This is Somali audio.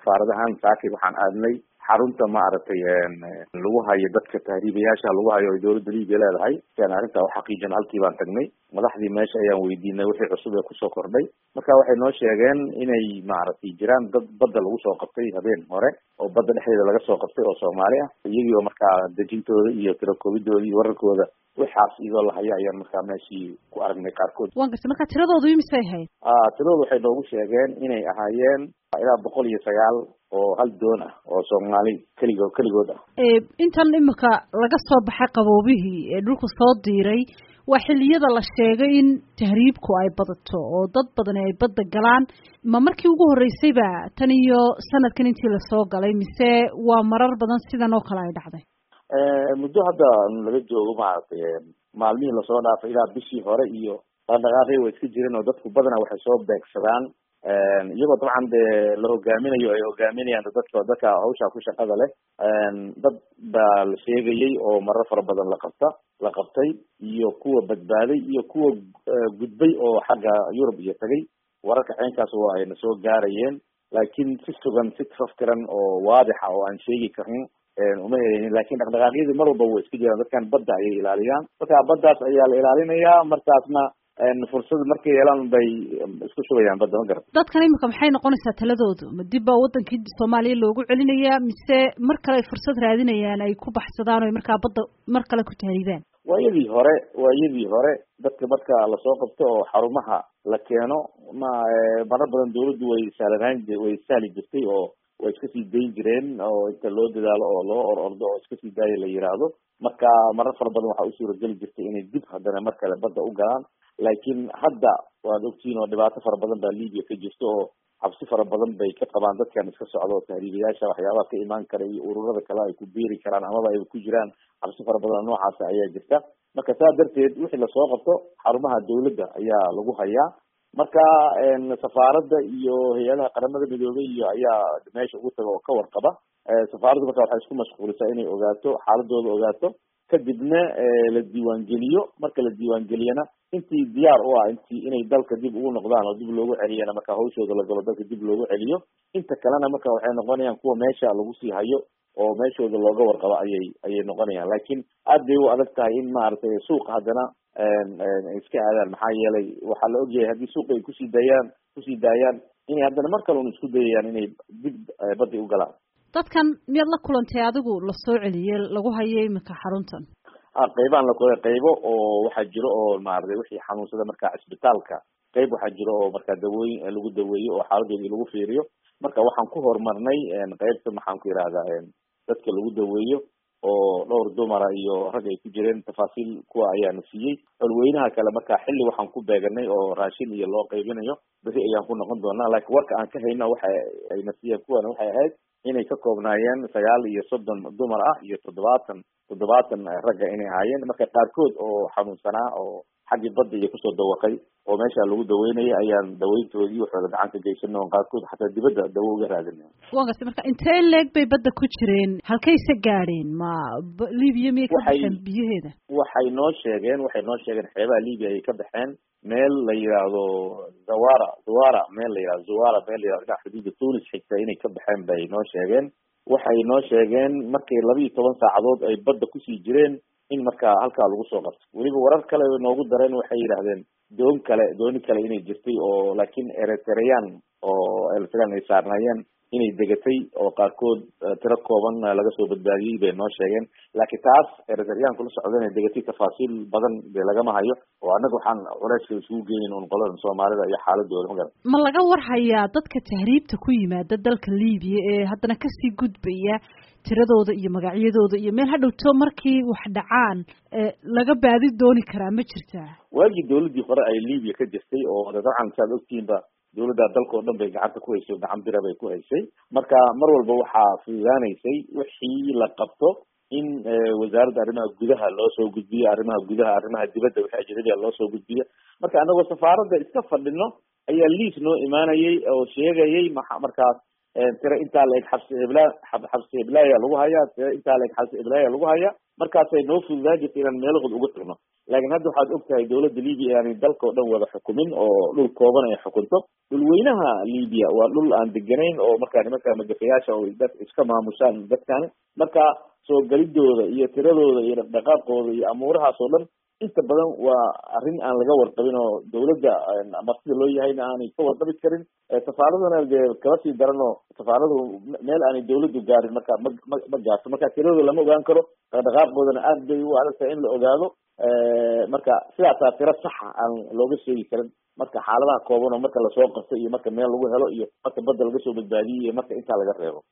safaaradahan saaki waxaan aadnay xarunta maaragtay lagu hayo dadka tahriibayaasha lagu hayo ay dowladda Liibiya leedahay si aan arrinta u xaqiijin halkii baan tagnay madaxdii meesha ayaan weydiinay wixii cusub ee kusoo kordhay marka waxay noo sheegeen inay maaragtay jiraan dad badda lagu soo qabtay habeen hore oo badda dhexdeeda laga soo qabtay oo Soomaali ah iyagoo markaa dejintooda iyo tirakoobidooda iyo wararkooda waxaas iyadoo la hayo ayaan markaa meeshii ku aragnay qaarkood. waan gartay marka tiradoodu imisay ahayd? tiradoodu waxay noogu sheegeen inay ahaayeen ilaa 109 oo hal doon ah oo Soomaali kaligood ah. intan imika laga soo baxay qaboobihii ee dhulku soo diiray waa xilliyada la sheegay in tahriibku ay badato oo dad badan ay badda galaan ma markii ugu horeysayba tan iyo sanadkan intii la soo galay mise waa marar badan sidan oo kale ay dhacday? muddo hadda laga joogo maaragtay maalmihii lasoo dhaafay ilaa bishii hore iyo dhaqdhaqaaqii way iska jireen oo dadku badanaa waxay soo beegsadaan iyagoo dabcan dee la hogaaminayo ay hogaaminayaan dadka hawsha ku shaqada leh dad baa la sheegayay oo marar fara badan la qabtay iyo kuwa badbaaday iyo kuwa gudbay oo xagga Yurub iyo tagay wararka caynkaas waa ayna soo gaarayeen laakiin si sugan si taftiran oo waadixa oo aan sheegi karin uma helin laakiin dhaqdhaqaaqyadii mar walba way iska jiraan dadkan badda ayay ilaaliyaan marka baddaas ayaa la ilaalinayaa markaasna fursad markay helaan bay isku shubayaan badda ma garan. dadkan imika maxay noqonaysaa taladoodu ma dib baa wadankii Soomaaliya loogu celinayaa mise mar kale ay fursad raadinayaan ay ku baxsadaan oo markaa badda mar kale ku tahriibaan? waayadii hore dadka marka la soo qabto oo xarumaha la keeno marar badan dawladdu way sahli jirtay oo way iska sii dayn jireen oo inta loo dadaalo oo loo ordo oo iska sii daayo la yiraahdo marka marar fara badan waxaa u suurageli jirtay inay dib haddana mar kale badda u galaan laakiin hadda waad ogtiin oo dhibaato fara badan baa Liibiya ka jirto oo cabsi fara badan bay ka qabaan dadkan iska socdo tahriibayaasha waxyaabaha ka imaan kara iyo ururada kale ay ku biiri karaan amaba ay ku jiraan cabsi fara badan noocaas ayaa jirta marka saa darteed wixii lasoo qabto xarumaha dawladda ayaa lagu hayaa marka safaaradda iyo hay'adaha qaramada midoobay iyo ayaa meesha ugu taga oo ka warqaba safaaraddu marka waxay isku mashquulisaa inay ogaato xaaladooda ogaato kadibna la diiwaangeliyo marka la diiwaangeliyana intii diyaar u ah inay dalka dib ugu noqdaan oo dib loogu celiyana marka hawshooda la galo dalka dib loogu celiyo inta kalena marka waxay noqonayaan kuwa meesha lagu sii hayo oo meeshooda looga warqabo ayay noqonayaan laakiin aad bay u adag tahay in maaragtay suuqa haddana iska aadaan maxaa yeelay waxaa la ogyahay haddii suuqa ay kusii daayaan inay haddana mar kale un isku dayayaan inay dib baddi u galaan. dadkan miyaad la kulantay adigu la soo celiyey lagu hayo imika xaruntan? qaybaan la kulay qaybo oo waxaa jiro oo maaragtay wixii xanuunsada marka isbitaalka qayb waxaa jiro oo marka dawooyin lagu daweeyo oo xaaladooda lagu fiiriyo marka waxaan ku horumarnay qaybta maxaan ku yidhahdaa dadka lagu daweeyo oo dhowr dumara iyo rag ay ku jireen tafaasiil kuwa ayaana siiyey xulweynaha kale marka xilli waxaan ku beeganay oo raashin iyo loo qaybinayo beri ayaan ku noqon doonaa laakiin warka aan ka hayna waxa ayna siiyeen kuwana waxay ahayd inay ka koobnaayeen 39 dumar ah iyo 70 ragga inay ahaayeen marka qaarkood oo xanuunsanaa oo xaggii badda iyo kusoo dawaqay oo meesha lagu daweynayay ayaan daweyntoodii waxooda gacan ka geysanay oo qaarkood xataa dibadda dawo uga raadinay. waan gartay marka intee leeg bay badda ku jireen halkayse gaadheen ma Liibiya miyay ka baxeen biyaheeda? waxay noo sheegeen xeebaha Liibiya ay ka baxeen meel la yiraahdo Zawara meel la yiraahdo xuduudda Tunis xigta inay ka baxeen bay noo sheegeen waxay noo sheegeen markay 12 saacadood ay badda kusii jireen in marka halkaa lagu soo qabto weliba warar kale noogu dareen waxay yidhaahdeen dooni kale inay jirtay oo laakiin Eritrean ay saarnaayeen inay degatay oo qaarkood tiro kooban laga soo badbaadiyey bay noo sheegeen laakiin taas Eritrean kula socda inay degatay tafaasiil badan dee lagama hayo oo annaga waxaan culayska isugu geynin un qoladan Soomaalida iyo xaaladooda ma garan. ma laga warhayaa dadka tahriibta ku yimaada dalka Liibiya ee haddana kasii gudbaya tiradooda iyo magacyadooda iyo meel hadhowto markii wax dhacaan laga baadi dooni karaa ma jirtaa? waagii dawladdii hore ay Liibiya ka jirtay oo dabcan saad ogtiinba dawladda dalka oo dhan bay gacanta ku haysay gacan bira bay ku haysay marka mar walba waxaa fududaanaysay wixii la qabto in wasaaradda arrimaha gudaha loo soo gudbiyo arrimaha dibadda wixii ajnabiga loo soo gudbiyo marka anagoo safaaradda iska fadhino ayaa liis noo imaanayay oo sheegayay markaas tira intaa la eg xabsi iblaaya lagu hayaa tira intaa la eg xabsi iblaaya lagu hayaa markaasay noo fududaan jirtay inaan meelahood uga tagno laakiin hadda waxaad ogtahay dowladda Liibiya yani dalka oo dhan wada xukumin oo dhul kooban ay xukunto dhulweynaha Liibiya waa dhul aan deganayn oo markaa nimanka magafayaasha oo dad iska maamushaan dadkan marka soo galidooda iyo tiradooda iyo dhaqaaqooda iyo amuurahaas oo dhan inta badan waa arrin aan laga warqabin oo dowladda martida loo yahayna aanay ka warqabi karin safaaradana dee kala sii daranoo safaaradu meel aanay dowladdu gaarin marka ma gaarto marka tiradooda lama ogaan karo dhaqaaqoodana aad bay u adag tahay in la ogaado marka sidaasaa tiro saxa aan looga sheegi karin marka xaaladaha kooban oo marka lasoo qabto iyo marka meel lagu helo iyo marka badda laga soo badbaadiyey iyo marka intaa laga reebo